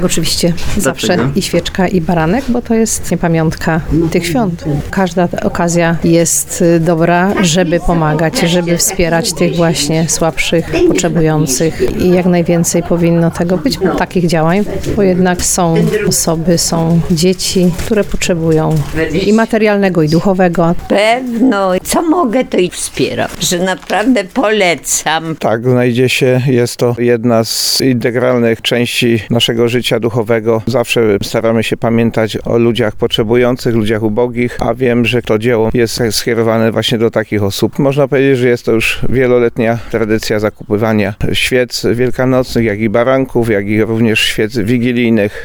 Oczywiście zawsze Dlaczego? i świeczka, i baranek, bo to jest pamiątka tych świąt. Każda okazja jest dobra, żeby pomagać, żeby wspierać tych właśnie słabszych, potrzebujących i jak najwięcej powinno tego być, takich działań, bo jednak są osoby, są dzieci, które potrzebują i materialnego, i duchowego. Pewno, co mogę, to ich wspieram, że naprawdę polecam. Tak, znajdzie się, jest to jedna z integralnych części naszego życia duchowego. Zawsze staramy się pamiętać o ludziach potrzebujących, ludziach ubogich, a wiem, że to dzieło jest skierowane właśnie do takich osób. Można powiedzieć, że jest to już wieloletnia tradycja zakupywania świec wielkanocnych, jak i baranków, jak i również świec wigilijnych.